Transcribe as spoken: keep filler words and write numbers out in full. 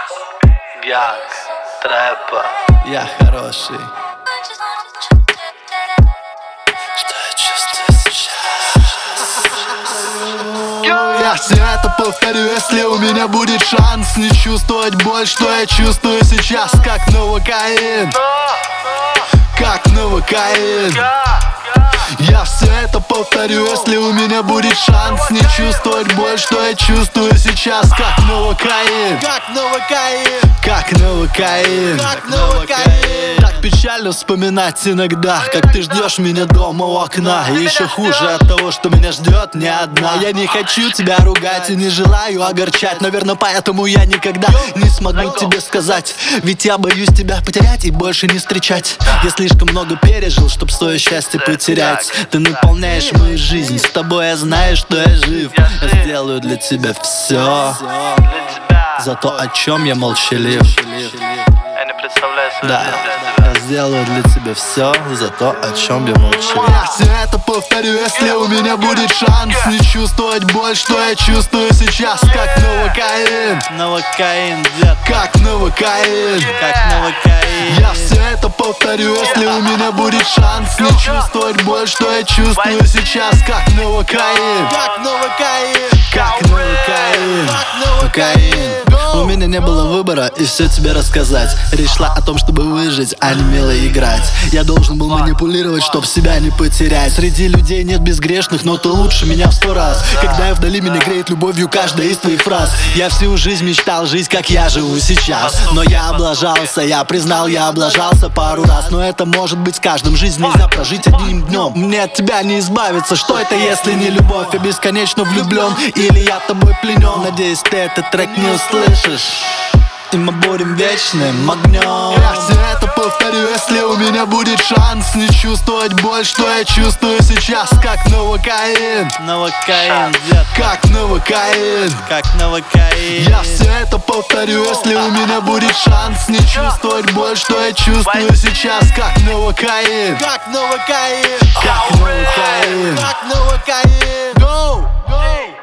Янг, трэпа. Я хороший. Что я чувствую сейчас? Я все это повторю, если у меня будет шанс не чувствовать боль, что я чувствую сейчас. Как новокаин, как новокаин. Я все это повторю, если у меня будет шанс не чувствовать боль, что я чувствую сейчас. Как новокаин, как новокаин, как новокаин, как новокаин. Так печально вспоминать иногда, как ты ждешь меня дома у окна. И еще хуже от того, что меня ждет не одна. Я не хочу тебя ругать и не желаю огорчать. Наверное, поэтому я никогда не смогу тебе сказать. Ведь я боюсь тебя потерять и больше не встречать. Я слишком много пережил, чтоб свое счастье потерять. Ты наполняешь мою жизнь, с тобой я знаю, что я жив. Я сделаю для тебя все за то, о чем я молчалив. Я не представляю свою Да, жизнь без тебя. я сделаю для тебя все за то, о чем я молчалив. Я все это повторю, если у меня будет шанс не чувствовать боль, что я чувствую сейчас. Как новокаин, новокаин, дед. Как новокаин, как новокаин. Я все это повторю, если у меня будет шанс не чувствовать боль, что я чувствую сейчас. Как новокаин, как новокаин, как новокаин, как новокаин. У меня не было выбора и все тебе рассказать. Речь шла о том, чтобы выжить, а не мило играть. Я должен был манипулировать, чтоб себя не потерять. Среди людей нет безгрешных, но ты лучше меня в сто раз. Когда я вдали, меня греет любовью каждая из твоих фраз. Я всю жизнь мечтал жить, как я живу сейчас. Но я облажался, я признал, я облажался пару раз. Но это может быть с каждым, жизнь нельзя прожить одним днем. Мне от тебя не избавиться, что это если не любовь? Я бесконечно влюблен или я тобой пленен? Надеюсь, ты этот трек не услышишь, и мы будем вечным огнем. Я все это повторю, если у меня будет шанс не чувствовать боль, что я чувствую сейчас. Как новокаин, новокаин, дед. Как новокаин, как новокаин. Я все это повторю, если у меня будет шанс не чувствовать боль, что я чувствую сейчас. Как новокаин, как новокаин, как новокаин, как новокаин. Go, go.